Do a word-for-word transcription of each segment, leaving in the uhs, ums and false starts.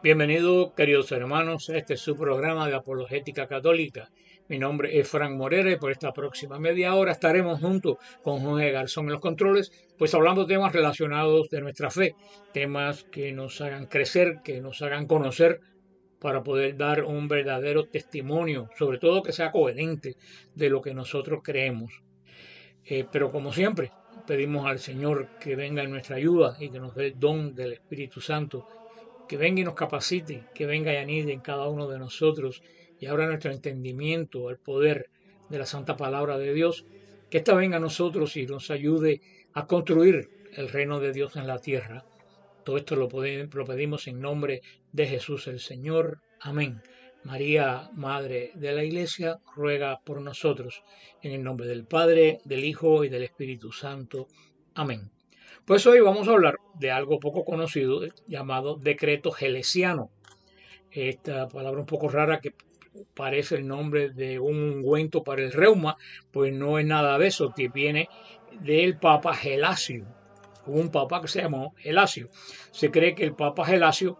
Bienvenidos, queridos hermanos, a este es su programa de Apologética Católica. Mi nombre es Frank Morera y por esta próxima media hora estaremos juntos con Jorge Garzón en los controles, pues hablando de temas relacionados de nuestra fe, temas que nos hagan crecer, que nos hagan conocer para poder dar un verdadero testimonio, sobre todo que sea coherente de lo que nosotros creemos. Eh, pero como siempre, pedimos al Señor que venga en nuestra ayuda y que nos dé el don del Espíritu Santo, que venga y nos capacite, que venga y anide en cada uno de nosotros y abra nuestro entendimiento al poder de la santa palabra de Dios, que ésta venga a nosotros y nos ayude a construir el reino de Dios en la tierra. Todo esto lo, podemos, lo pedimos en nombre de Jesús el Señor. Amén. María, Madre de la Iglesia, ruega por nosotros. En el nombre del Padre, del Hijo y del Espíritu Santo. Amén. Pues hoy vamos a hablar de algo poco conocido llamado decreto gelesiano. Esta palabra un poco rara que parece el nombre de un ungüento para el reuma, pues no es nada de eso, que viene del Papa Gelasio. Hubo un papa que se llamó Gelasio. Se cree que el Papa Gelasio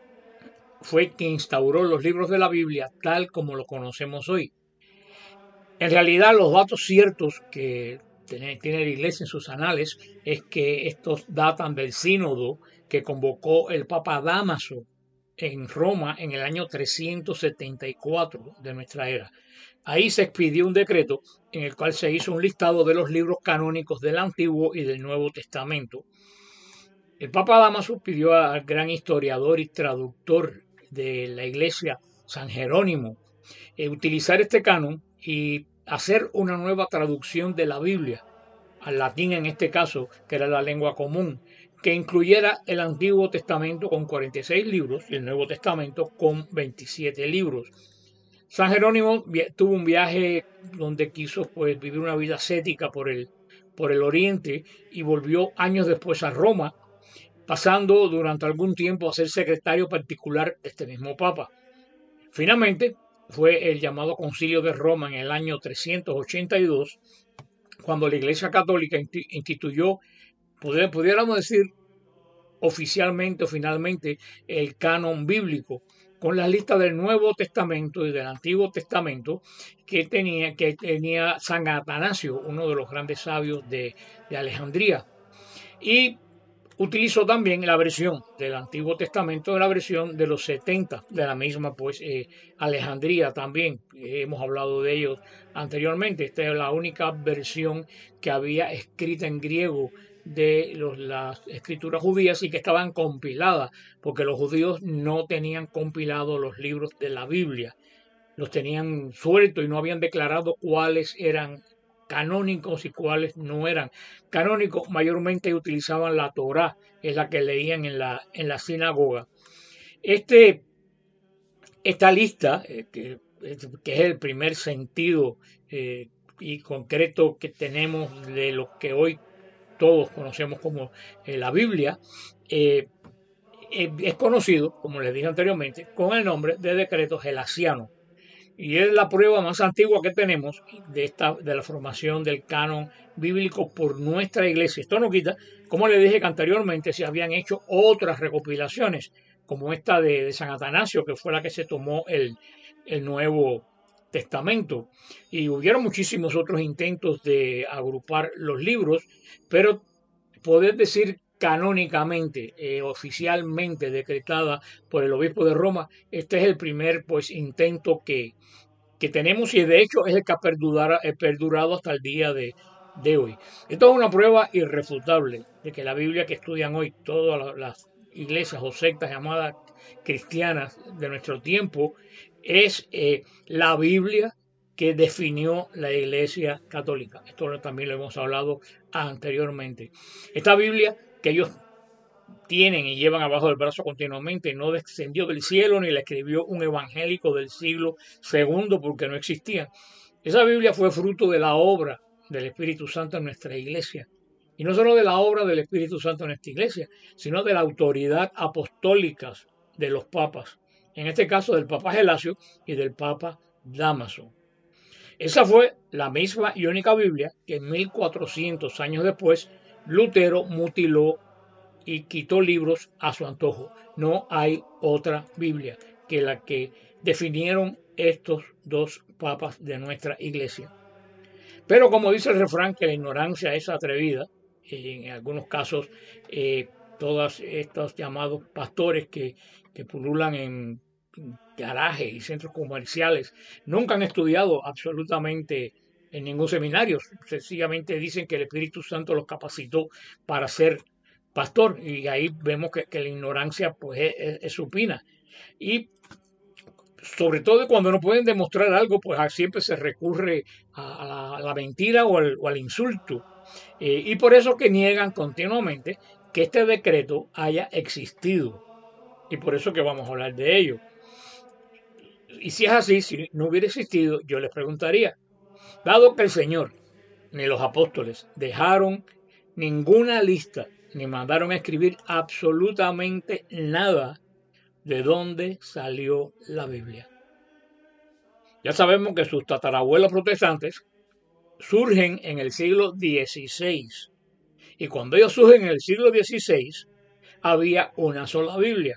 fue quien instauró los libros de la Biblia tal como lo conocemos hoy. En realidad, los datos ciertos que tiene, tiene la Iglesia en sus anales es que estos datan del sínodo que convocó el Papa Dámaso en Roma en el año trescientos setenta y cuatro de nuestra era. Ahí se expidió un decreto en el cual se hizo un listado de los libros canónicos del Antiguo y del Nuevo Testamento. El Papa Dámaso pidió al gran historiador y traductor de la Iglesia, San Jerónimo, eh, utilizar este canon y hacer una nueva traducción de la Biblia, al latín en este caso, que era la lengua común, que incluyera el Antiguo Testamento con cuarenta y seis libros y el Nuevo Testamento con veintisiete libros. San Jerónimo tuvo un viaje donde quiso pues, vivir una vida ascética por el, por el oriente y volvió años después a Roma, pasando durante algún tiempo a ser secretario particular de este mismo Papa. Finalmente, fue el llamado Concilio de Roma en el año trescientos ochenta y dos, cuando la Iglesia Católica instituyó, pudiéramos decir oficialmente o finalmente, el canon bíblico, con la lista del Nuevo Testamento y del Antiguo Testamento que tenía, que tenía San Atanasio, uno de los grandes sabios de, de Alejandría. Y utilizó también la versión del Antiguo Testamento, la versión de los setenta, de la misma pues eh, Alejandría también. Eh, hemos hablado de ellos anteriormente. Esta es la única versión que había escrita en griego de los, las escrituras judías y que estaban compiladas, porque los judíos no tenían compilado los libros de la Biblia. Los tenían sueltos y no habían declarado cuáles eran canónicos y cuáles no eran canónicos. Mayormente utilizaban la Torá, es la que leían en la, en la sinagoga. Este, esta lista, eh, que, que, es el primer sentido eh, y concreto que tenemos de lo que hoy todos conocemos como eh, la Biblia, eh, eh, es conocido, como les dije anteriormente, con el nombre de decreto gelasiano. Y es la prueba más antigua que tenemos de, esta, de la formación del canon bíblico por nuestra iglesia. Esto no quita, como les dije que anteriormente se habían hecho otras recopilaciones, como esta de, de San Atanasio, que fue la que se tomó el, el Nuevo Testamento. Y hubieron muchísimos otros intentos de agrupar los libros, pero poder decir canónicamente, eh, oficialmente decretada por el obispo de Roma, este es el primer pues intento que, que tenemos y de hecho es el que ha perdurado, eh, perdurado hasta el día de, de hoy. Esto es una prueba irrefutable de que la Biblia que estudian hoy todas las iglesias o sectas llamadas cristianas de nuestro tiempo es eh, la Biblia que definió la Iglesia Católica. Esto también lo hemos hablado anteriormente. Esta Biblia que ellos tienen y llevan abajo del brazo continuamente no descendió del cielo ni la escribió un evangélico del siglo segundo porque no existía. Esa Biblia fue fruto de la obra del Espíritu Santo en nuestra iglesia. Y no solo de la obra del Espíritu Santo en nuestra iglesia, sino de la autoridad apostólica de los papas. En este caso del Papa Gelasio y del Papa Dámaso. Esa fue la misma y única Biblia que mil cuatrocientos años después Lutero mutiló y quitó libros a su antojo. No hay otra Biblia que la que definieron estos dos papas de nuestra iglesia. Pero como dice el refrán, que la ignorancia es atrevida, y en algunos casos eh, todos estos llamados pastores que, que pululan en garajes y centros comerciales nunca han estudiado absolutamente en ningún seminario, sencillamente dicen que el Espíritu Santo los capacitó para ser pastor, y ahí vemos que, que la ignorancia pues es, es, es supina. Y sobre todo cuando no pueden demostrar algo, pues siempre se recurre a la, a la mentira o al, o al insulto. Eh, y por eso que niegan continuamente que este decreto haya existido. Y por eso que vamos a hablar de ello. Y si es así, si no hubiera existido, yo les preguntaría, dado que el Señor ni los apóstoles dejaron ninguna lista, ni mandaron a escribir absolutamente nada de dónde salió la Biblia. Ya sabemos que sus tatarabuelos protestantes surgen en el siglo dieciséis. Y cuando ellos surgen en el siglo dieciséis, había una sola Biblia.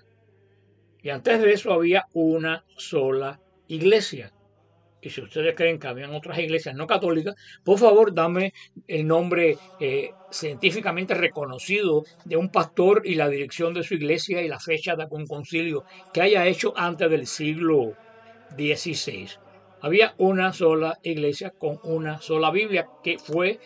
Y antes de eso había una sola iglesia. Y si ustedes creen que habían otras iglesias no católicas, por favor dame el nombre eh, científicamente reconocido de un pastor y la dirección de su iglesia y la fecha de algún concilio que haya hecho antes del siglo dieciséis. Había una sola iglesia con una sola Biblia, que fue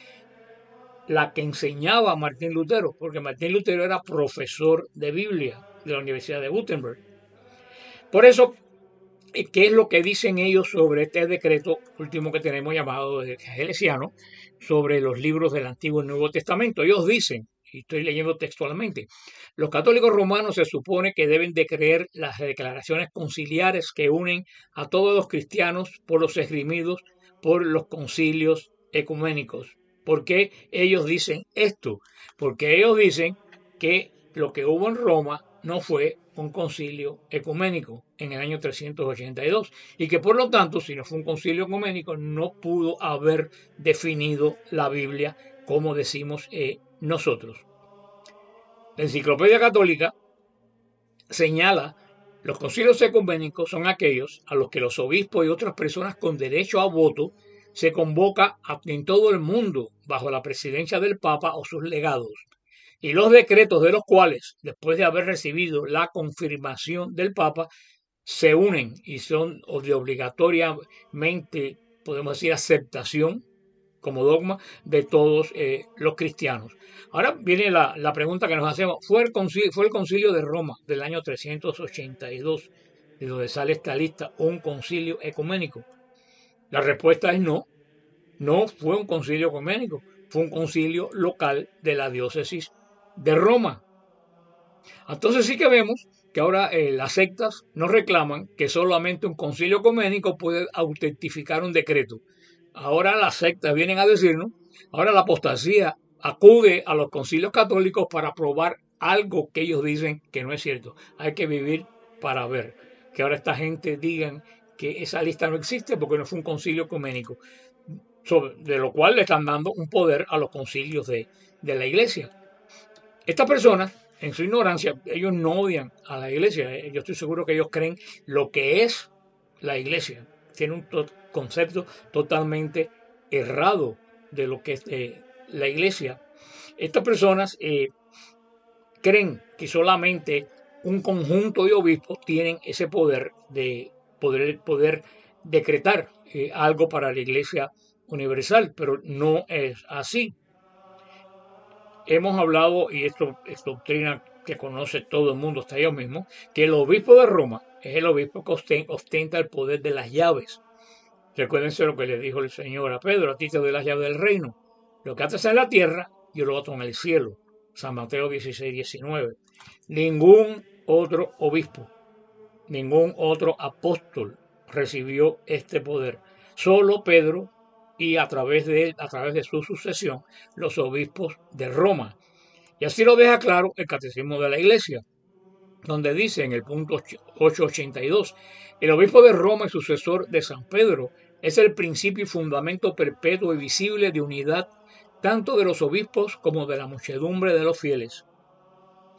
la que enseñaba Martín Lutero, porque Martín Lutero era profesor de Biblia de la Universidad de Wittenberg. Por eso, ¿qué es lo que dicen ellos sobre este decreto último que tenemos llamado de Gelasiano, sobre los libros del Antiguo y Nuevo Testamento? Ellos dicen, y estoy leyendo textualmente, los católicos romanos se supone que deben de creer las declaraciones conciliares que unen a todos los cristianos por los esgrimidos por los concilios ecuménicos. ¿Por qué ellos dicen esto? Porque ellos dicen que lo que hubo en Roma no fue un concilio ecuménico en el año trescientos ochenta y dos, y que por lo tanto, si no fue un concilio ecuménico, no pudo haber definido la Biblia como decimos eh, nosotros. La Enciclopedia Católica señala: los concilios ecuménicos son aquellos a los que los obispos y otras personas con derecho a voto se convoca en todo el mundo bajo la presidencia del Papa o sus legados, y los decretos de los cuales, después de haber recibido la confirmación del Papa, se unen y son de obligatoriamente, podemos decir, aceptación como dogma de todos eh, los cristianos. Ahora viene la, la pregunta que nos hacemos. ¿Fue el, concilio, ¿Fue el concilio de Roma del año trescientos ochenta y dos, de donde sale esta lista, un concilio ecuménico? La respuesta es no. No fue un concilio ecuménico. Fue un concilio local de la diócesis de Roma. Entonces sí que vemos que ahora eh, las sectas nos reclaman que solamente un concilio ecuménico puede autentificar un decreto. Ahora las sectas vienen a decirnos, ahora la apostasía acude a los concilios católicos para probar algo que ellos dicen que no es cierto. Hay que vivir para ver. Que ahora esta gente digan que esa lista no existe porque no fue un concilio ecuménico, de lo cual le están dando un poder a los concilios de, de la iglesia. Estas personas, en su ignorancia, ellos no odian a la iglesia. Yo estoy seguro que ellos creen lo que es la iglesia. Tienen un to- concepto totalmente errado de lo que es eh, la iglesia. Estas personas eh, creen que solamente un conjunto de obispos tienen ese poder de poder, poder decretar eh, algo para la iglesia universal, pero no es así. Hemos hablado, y esto es doctrina que conoce todo el mundo, hasta ellos mismos, que el obispo de Roma es el obispo que ostenta el poder de las llaves. Recuérdense lo que le dijo el Señor a Pedro: a ti te doy las llaves del reino. Lo que haces en la tierra, yo lo ato en el cielo. San Mateo dieciséis, diecinueve. Ningún otro obispo, ningún otro apóstol recibió este poder. Solo Pedro, y a través de él, a través de su sucesión, los obispos de Roma. Y así lo deja claro el Catecismo de la Iglesia, donde dice en el punto ochocientos ochenta y dos, el obispo de Roma y sucesor de San Pedro es el principio y fundamento perpetuo y visible de unidad tanto de los obispos como de la muchedumbre de los fieles.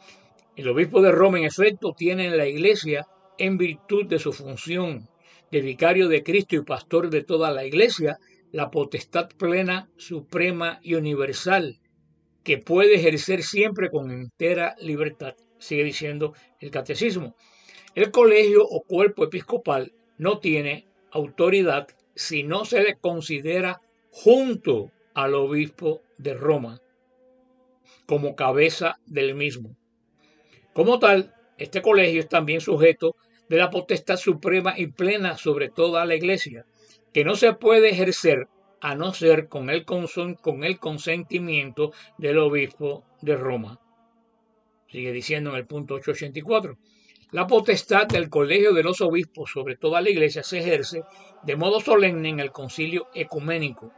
El obispo de Roma, en efecto, tiene en la iglesia, en virtud de su función de vicario de Cristo y pastor de toda la iglesia, la potestad plena, suprema y universal, que puede ejercer siempre con entera libertad, sigue diciendo el catecismo. El colegio o cuerpo episcopal no tiene autoridad si no se le considera junto al obispo de Roma como cabeza del mismo. Como tal, este colegio es también sujeto de la potestad suprema y plena sobre toda la iglesia, que no se puede ejercer a no ser con el, con el consentimiento del obispo de Roma. Sigue diciendo en el punto ochocientos ochenta y cuatro. La potestad del colegio de los obispos sobre toda la iglesia se ejerce de modo solemne en el concilio ecuménico.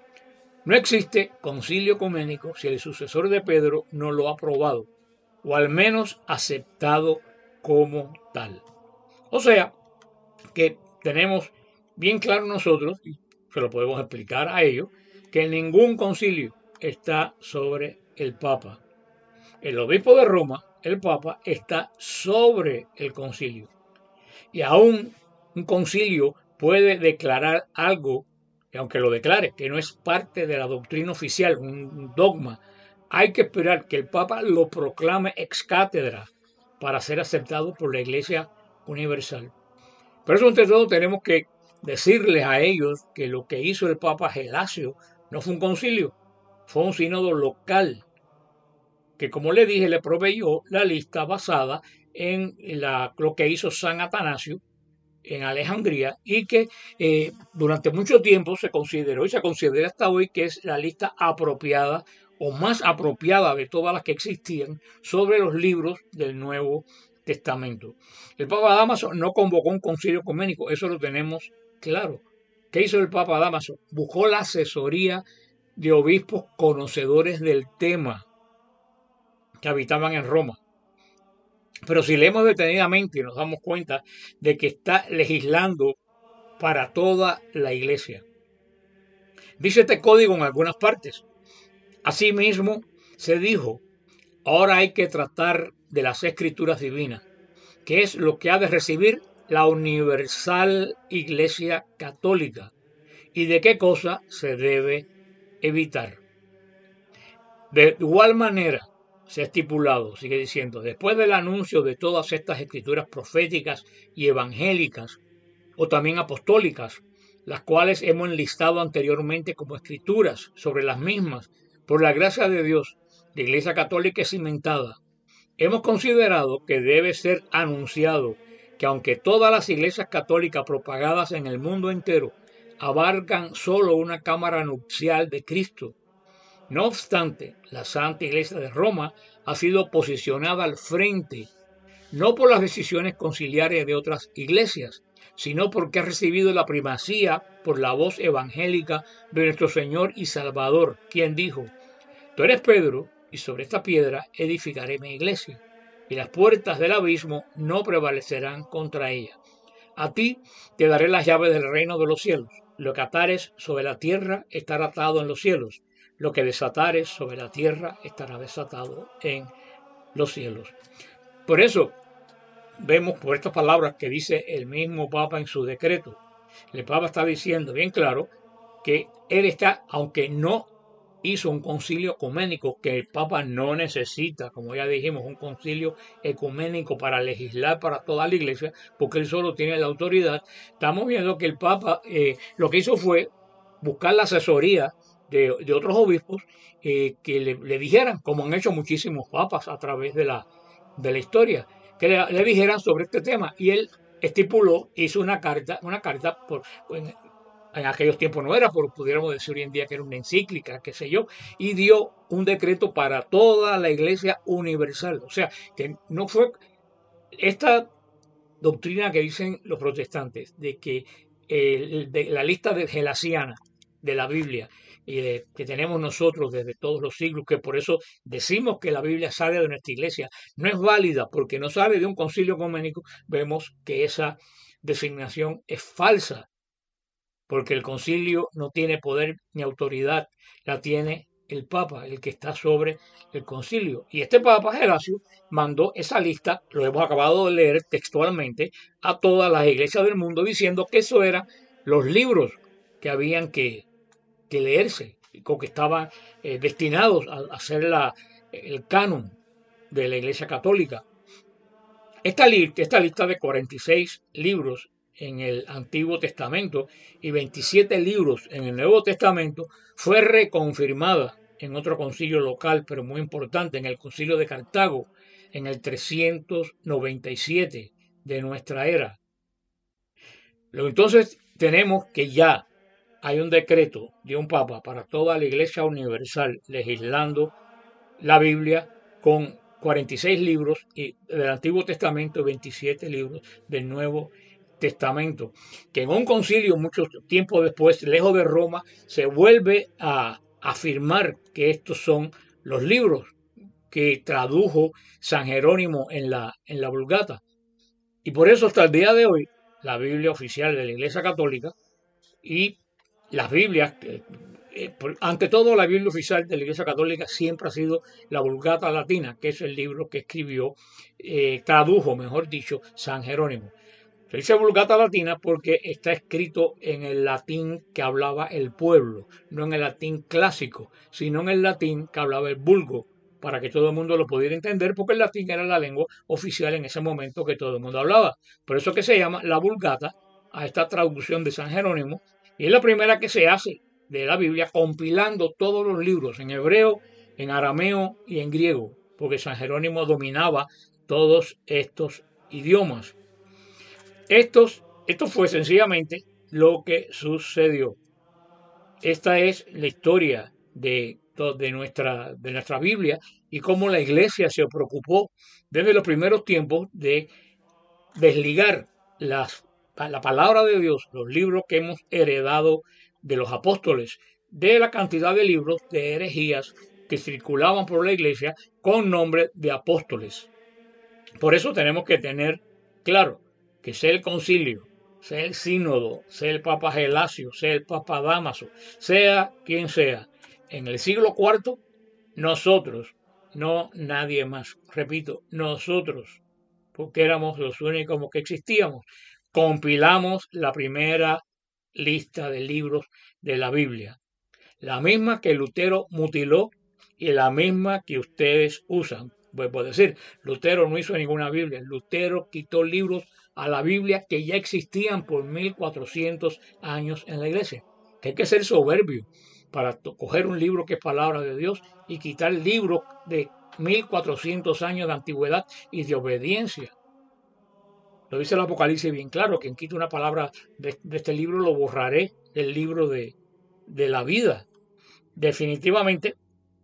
No existe concilio ecuménico si el sucesor de Pedro no lo ha aprobado, o al menos aceptado como tal. O sea, que tenemos bien claro nosotros, y se lo podemos explicar a ellos, que ningún concilio está sobre el Papa. El obispo de Roma, el Papa, está sobre el concilio. Y aún un concilio puede declarar algo, y aunque lo declare, que no es parte de la doctrina oficial, un dogma, hay que esperar que el Papa lo proclame ex cátedra para ser aceptado por la Iglesia Universal. Por eso, entre todo, tenemos que decirles a ellos que lo que hizo el Papa Gelasio no fue un concilio, fue un sínodo local, que como le dije, le proveyó la lista basada en la, lo que hizo San Atanasio en Alejandría y que eh, durante mucho tiempo se consideró y se considera hasta hoy que es la lista apropiada o más apropiada de todas las que existían sobre los libros del Nuevo Testamento. El Papa Dámaso no convocó un concilio ecuménico, eso lo tenemos claro. ¿Qué hizo el Papa Dámaso? Buscó la asesoría de obispos conocedores del tema que habitaban en Roma. Pero si leemos detenidamente nos damos cuenta de que está legislando para toda la iglesia. Dice este código en algunas partes. Asimismo, se dijo, ahora hay que tratar de las escrituras divinas, que es lo que ha de recibir la universal Iglesia Católica y de qué cosa se debe evitar. De igual manera, se ha estipulado, sigue diciendo, después del anuncio de todas estas escrituras proféticas y evangélicas, o también apostólicas, las cuales hemos enlistado anteriormente como escrituras sobre las mismas, por la gracia de Dios, la Iglesia Católica es cimentada. Hemos considerado que debe ser anunciado que aunque todas las iglesias católicas propagadas en el mundo entero abarcan solo una cámara nupcial de Cristo, no obstante, la Santa Iglesia de Roma ha sido posicionada al frente, no por las decisiones conciliares de otras iglesias, sino porque ha recibido la primacía por la voz evangélica de nuestro Señor y Salvador, quien dijo, tú eres Pedro, y sobre esta piedra edificaré mi iglesia, y las puertas del abismo no prevalecerán contra ella. A ti te daré las llaves del reino de los cielos. Lo que atares sobre la tierra estará atado en los cielos. Lo que desatares sobre la tierra estará desatado en los cielos. Por eso, vemos por estas palabras que dice el mismo Papa en su decreto. El Papa está diciendo bien claro que él está, aunque no hizo un concilio ecuménico, que el Papa no necesita, como ya dijimos, un concilio ecuménico para legislar para toda la iglesia, porque él solo tiene la autoridad. Estamos viendo que el Papa eh, lo que hizo fue buscar la asesoría de, de otros obispos eh, que le, le dijeran, como han hecho muchísimos papas a través de la, de la historia, que le, le dijeran sobre este tema. Y él estipuló, hizo una carta, una carta por, en, en aquellos tiempos no era, pero pudiéramos decir hoy en día que era una encíclica, qué sé yo, y dio un decreto para toda la Iglesia universal. O sea, que no fue esta doctrina que dicen los protestantes, de que eh, de la lista de gelasiana de la Biblia, y de, que tenemos nosotros desde todos los siglos, que por eso decimos que la Biblia sale de nuestra iglesia, no es válida porque no sale de un concilio ecuménico, vemos que esa designación es falsa, porque el concilio no tiene poder ni autoridad, la tiene el Papa el que está sobre el concilio. Y este Papa, Gelasio, mandó esa lista, lo hemos acabado de leer textualmente, a todas las iglesias del mundo diciendo que eso eran los libros que habían que, que leerse, o que estaban eh, destinados a, a ser la, el canon de la Iglesia Católica. Esta, li esta lista de cuarenta y seis libros en el Antiguo Testamento y veintisiete libros en el Nuevo Testamento fue reconfirmada en otro concilio local, pero muy importante, en el concilio de Cartago, en el trescientos noventa y siete de nuestra era. Luego, entonces tenemos que ya hay un decreto de un papa para toda la Iglesia Universal legislando la Biblia con cuarenta y seis libros y del Antiguo Testamento y veintisiete libros del Nuevo Testamento, que en un concilio mucho tiempo después, lejos de Roma, se vuelve a afirmar que estos son los libros que tradujo San Jerónimo en la, en la Vulgata. Y por eso hasta el día de hoy, la Biblia oficial de la Iglesia Católica y las Biblias, eh, eh, ante todo la Biblia oficial de la Iglesia Católica siempre ha sido la Vulgata Latina, que es el libro que escribió, eh, tradujo, mejor dicho, San Jerónimo. Se dice Vulgata Latina porque está escrito en el latín que hablaba el pueblo, no en el latín clásico, sino en el latín que hablaba el vulgo, para que todo el mundo lo pudiera entender, porque el latín era la lengua oficial en ese momento que todo el mundo hablaba. Por eso que se llama la Vulgata a esta traducción de San Jerónimo, y es la primera que se hace de la Biblia compilando todos los libros en hebreo, en arameo y en griego, porque San Jerónimo dominaba todos estos idiomas. Estos, esto fue sencillamente lo que sucedió. Esta es la historia de, de, nuestra, de nuestra Biblia y cómo la iglesia se preocupó desde los primeros tiempos de desligar las, la palabra de Dios, los libros que hemos heredado de los apóstoles, de la cantidad de libros de herejías que circulaban por la iglesia con nombre de apóstoles. Por eso tenemos que tener claro que sea el concilio, sea el sínodo, sea el Papa Gelasio, sea el Papa Dámaso, sea quien sea, en el siglo cuarto, nosotros, no nadie más, repito, nosotros, porque éramos los únicos que existíamos, compilamos la primera lista de libros de la Biblia, la misma que Lutero mutiló y la misma que ustedes usan. Puedo decir, Lutero no hizo ninguna Biblia, Lutero quitó libros a la Biblia que ya existían por mil cuatrocientos años en la iglesia. Que hay que ser soberbio para coger un libro que es palabra de Dios y quitar libros de mil cuatrocientos años de antigüedad y de obediencia. Lo dice el Apocalipsis bien claro, quien quita una palabra de, de este libro lo borraré del libro de, de la vida. Definitivamente,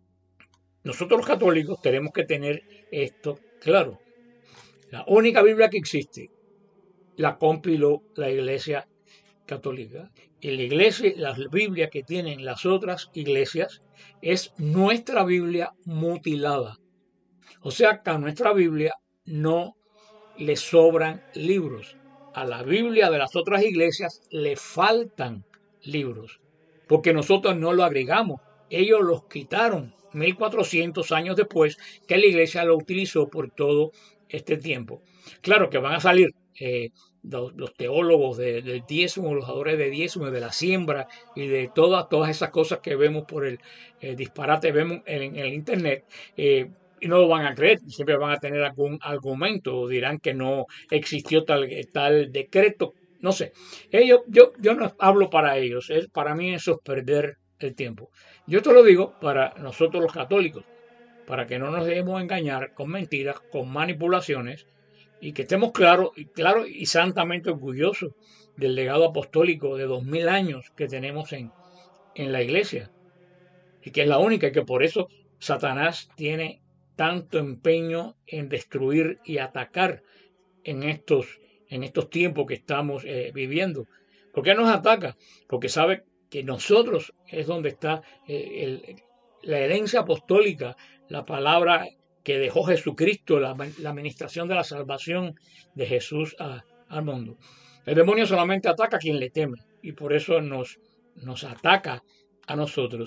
nosotros los católicos tenemos que tener esto claro. La única Biblia que existe la compiló la Iglesia Católica. Y la iglesia, la Biblia que tienen las otras iglesias es nuestra Biblia mutilada. O sea que a nuestra Biblia no le sobran libros. A la Biblia de las otras iglesias le faltan libros, porque nosotros no lo agregamos. Ellos los quitaron mil cuatrocientos años después que la iglesia lo utilizó por todo este tiempo. Claro que van a salir eh, los, los teólogos de, del diezmo, los adores de diezmo, de la siembra y de todas, todas esas cosas que vemos por el eh, disparate, vemos en, en el internet, eh, y no lo van a creer, siempre van a tener algún argumento, o dirán que no existió tal, tal decreto, no sé. Ellos, yo, yo no hablo para ellos, es, para mí eso es perder el tiempo. Yo te lo digo para nosotros los católicos, para que no nos dejemos engañar con mentiras, con manipulaciones, y que estemos claros y, claro, y santamente orgullosos del legado apostólico de dos mil años que tenemos en, en la iglesia, y que es la única, y que por eso Satanás tiene tanto empeño en destruir y atacar en estos, en estos tiempos que estamos eh, viviendo. ¿Por qué nos ataca? Porque sabe que nosotros es donde está eh, el, la herencia apostólica, la palabra que dejó Jesucristo, la, la administración de la salvación de Jesús a, al mundo. El demonio solamente ataca a quien le teme y por eso nos, nos ataca a nosotros.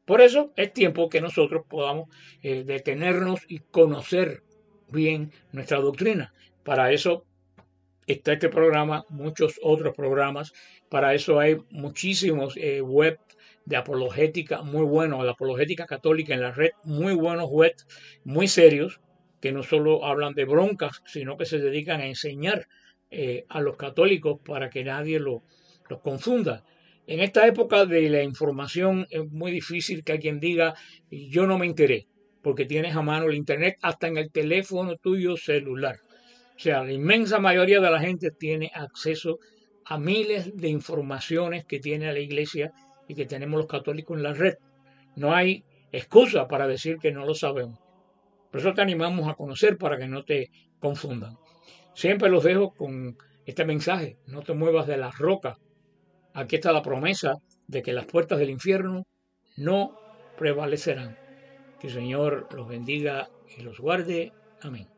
Por eso es tiempo que nosotros podamos eh, detenernos y conocer bien nuestra doctrina. Para eso está este programa, muchos otros programas. Para eso hay muchísimos eh, web de apologética muy buenos, la apologética católica en la red, muy buenos web, muy serios, que no solo hablan de broncas, sino que se dedican a enseñar eh, a los católicos para que nadie lo- los confunda. En esta época de la información es muy difícil que alguien diga yo no me enteré, porque tienes a mano el internet hasta en el teléfono tuyo celular. O sea, la inmensa mayoría de la gente tiene acceso a miles de informaciones que tiene la iglesia y que tenemos los católicos en la red. No hay excusa para decir que no lo sabemos. Por eso te animamos a conocer para que no te confundan. Siempre los dejo con este mensaje. No te muevas de la roca. Aquí está la promesa de que las puertas del infierno no prevalecerán. Que el Señor los bendiga y los guarde. Amén.